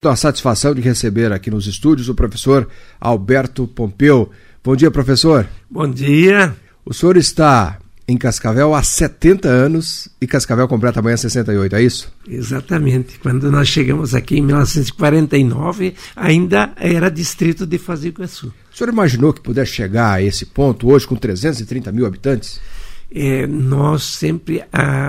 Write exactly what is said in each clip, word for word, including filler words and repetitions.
A satisfação de receber aqui nos estúdios o professor Alberto Pompeu. Bom dia, professor. Bom dia. O senhor está em Cascavel há setenta anos e Cascavel completa amanhã sessenta e oito, é isso? Exatamente. Quando nós chegamos aqui em mil novecentos e quarenta e nove, ainda era distrito de Foz do Iguaçu. O senhor imaginou que pudesse chegar a esse ponto hoje com trezentos e trinta mil habitantes? É, nós sempre ah,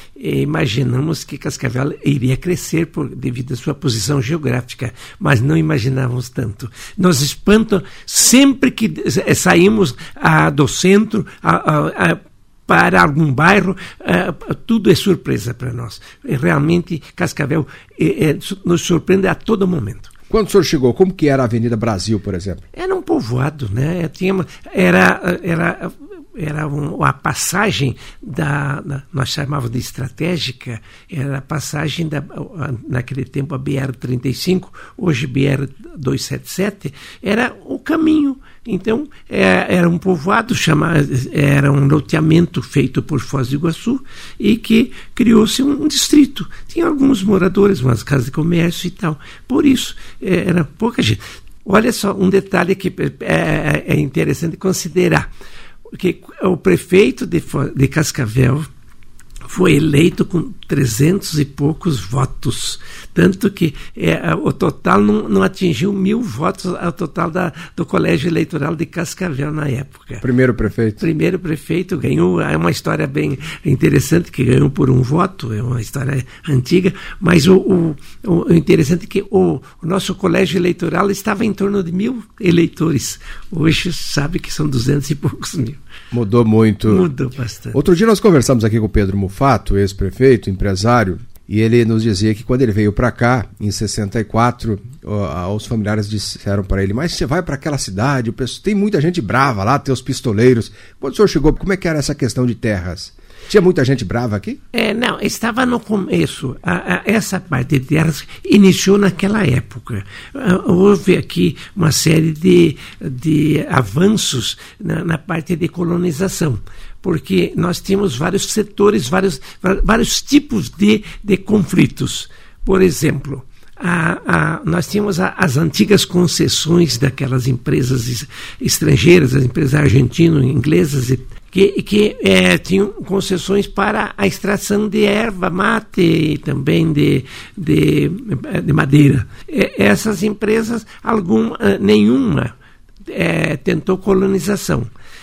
imaginamos que Cascavel iria crescer por, devido à sua posição geográfica, mas não imaginávamos tanto. Nos espanta sempre que saímos ah, do centro ah, ah, para algum bairro, ah, tudo é surpresa para nós. Realmente Cascavel eh, eh, nos surpreende a todo momento. Quando o senhor chegou, como que era a Avenida Brasil, por exemplo? Era um povoado, né? Tinha, era... era era um, a passagem da, da, nós chamávamos de estratégica, era a passagem da, naquele tempo a B R trinta e cinco, hoje B R duzentos e setenta e sete, era o caminho. Então é, era um povoado, chamado, era um loteamento feito por Foz do Iguaçu e que criou-se um, um distrito. Tinha alguns moradores, umas casas de comércio e tal. Por isso, é, era pouca gente. Olha só, um detalhe que é, é interessante considerar. Porque o prefeito de, de Cascavel foi eleito com trezentos e poucos votos, tanto que é, o total não, não atingiu mil votos ao total da, do colégio eleitoral de Cascavel na época. Primeiro prefeito. Primeiro prefeito ganhou, é uma história bem interessante, que ganhou por um voto, é uma história antiga, mas o, o, o interessante é que o, o nosso colégio eleitoral estava em torno de mil eleitores. Hoje sabe que são duzentos e poucos mil. Mudou muito. Mudou bastante. Outro dia nós conversamos aqui com o Pedro Mufato, ex-prefeito, empresário, e ele nos dizia que quando ele veio para cá, em sessenta e quatro, ó, os familiares disseram para ele, mas você vai para aquela cidade, tem muita gente brava lá, tem os pistoleiros. Quando o senhor chegou, como é que era essa questão de terras? Tinha muita gente brava aqui? É, não, estava no começo. A, a, essa parte de terras iniciou naquela época. Uh, houve aqui uma série de, de avanços na, na parte de colonização, porque nós tínhamos vários setores, vários, vários tipos de, de conflitos. Por exemplo, A, a, nós tínhamos a, as antigas concessões daquelas empresas estrangeiras, as empresas argentinas, inglesas, que, que é, tinham concessões para a extração de erva mate e também de, de, de madeira. E, essas empresas, alguma, nenhuma é, tentou colonização.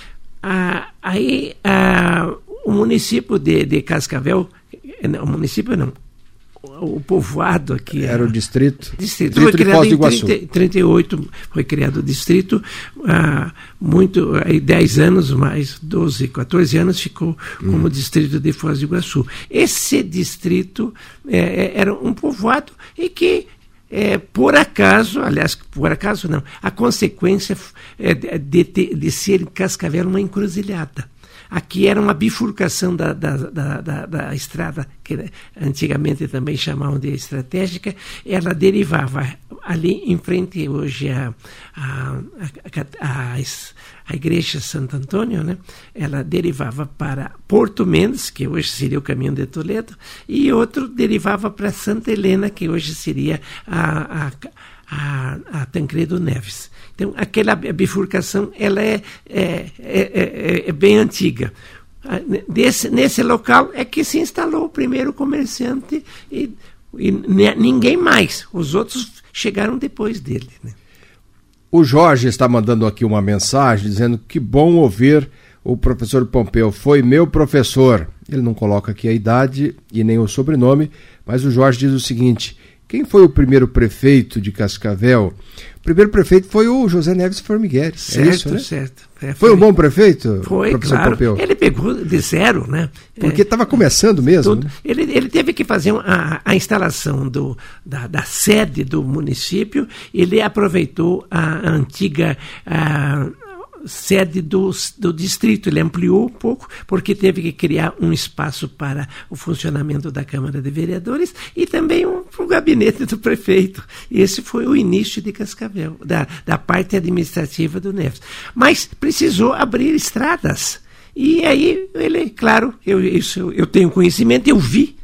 Ah, aí ah, o município de, de Cascavel, não, o município não, o povoado aqui era, era o distrito, distrito. distrito Foi criado em trinta, trinta e oito, foi criado o distrito, ah, muito, aí dez anos, mais doze, quatorze anos ficou hum. como distrito de Foz do Iguaçu. Esse distrito é, era um povoado e que É, por acaso, aliás, por acaso não, a consequência é de, de, de ser em Cascavel uma encruzilhada. Aqui era uma bifurcação da, da, da, da, da estrada, que antigamente também chamavam de estratégica. Ela derivava ali em frente hoje a, a, a, a, a igreja Santo Antônio, né? Ela derivava para Porto Mendes, que hoje seria o caminho de Toledo, e outro derivava para Santa Helena, que hoje seria a, a, a, a Tancredo Neves. Então, aquela bifurcação ela é, é, é, é, é bem antiga. Desse, nesse local é que se instalou o primeiro comerciante e, e ninguém mais. Os outros chegaram depois dele, né? O Jorge está mandando aqui uma mensagem dizendo que bom ouvir o professor Pompeu. Foi meu professor. Ele não coloca aqui a idade e nem o sobrenome, mas o Jorge diz o seguinte: quem foi o primeiro prefeito de Cascavel? O primeiro prefeito foi o José Neves Formigueri. Certo, é isso, né? certo. É, foi, foi um bom prefeito, foi, professor claro. Pompeu? Ele pegou de zero, né? Porque estava é, começando mesmo. Né? Ele, ele teve que fazer a, a instalação do, da, da sede do município. Ele aproveitou a, a antiga... A, sede do, do distrito, ele ampliou um pouco, porque teve que criar um espaço para o funcionamento da Câmara de Vereadores e também um, um gabinete do prefeito. E esse foi o início de Cascavel, da, da parte administrativa do Neves. Mas precisou abrir estradas. E aí, ele, claro, eu, isso, eu tenho conhecimento, eu vi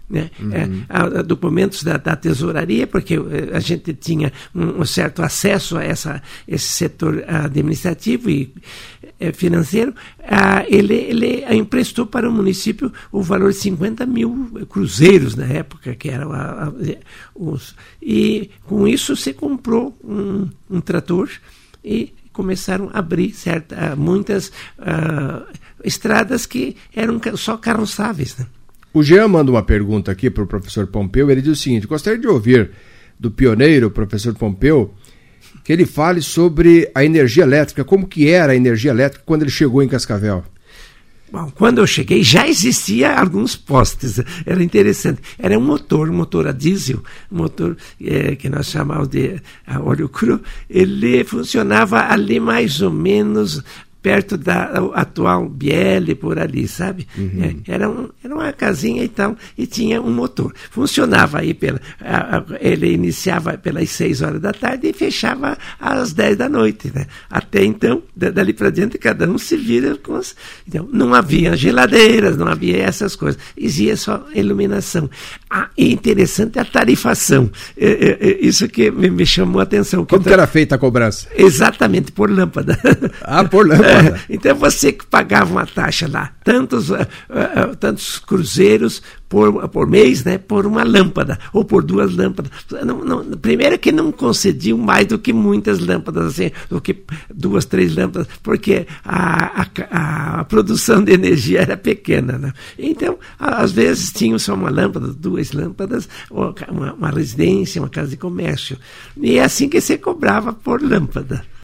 né? Uhum. É, a, a documentos da, da tesouraria, porque a gente tinha um, um certo acesso a essa, esse setor administrativo e é, financeiro. Ah, ele, ele emprestou para o município o valor de cinquenta mil cruzeiros na época, que era a, a, os, e com isso se comprou um, um trator e começaram a abrir certa, muitas uh, estradas que eram só carroçáveis, né? O Jean manda uma pergunta aqui para o professor Pompeu. Ele diz o seguinte: gostaria de ouvir do pioneiro, professor Pompeu, que ele fale sobre a energia elétrica, como que era a energia elétrica quando ele chegou em Cascavel. Bom, quando eu cheguei já existia alguns postes, era interessante. Era um motor, um motor a diesel, um motor é, que nós chamamos de a óleo cru. Ele funcionava ali mais ou menos perto da atual Biele, por ali, sabe? Uhum. É, era, um, era uma casinha e tal, e tinha um motor. Funcionava aí, pela, a, a, ele iniciava pelas seis horas da tarde e fechava às dez da noite, né? Até então, dali para diante, cada um se vira com as... Então, não havia geladeiras, não havia essas coisas. Existia só iluminação. Ah, e interessante a tarifação. É, é, é, isso que me, me chamou a atenção. Como que era feita a cobrança? Exatamente, por lâmpada. Ah, por lâmpada. É, então você que pagava uma taxa lá, tantos, uh, uh, tantos cruzeiros por, por mês, né, por uma lâmpada, ou por duas lâmpadas. Não, não, primeiro que não concediam mais do que muitas lâmpadas, assim, do que duas, três lâmpadas, porque a, a, a produção de energia era pequena, né? Então, às vezes tinham só uma lâmpada, duas lâmpadas, ou uma, uma residência, uma casa de comércio. E é assim que se cobrava por lâmpada.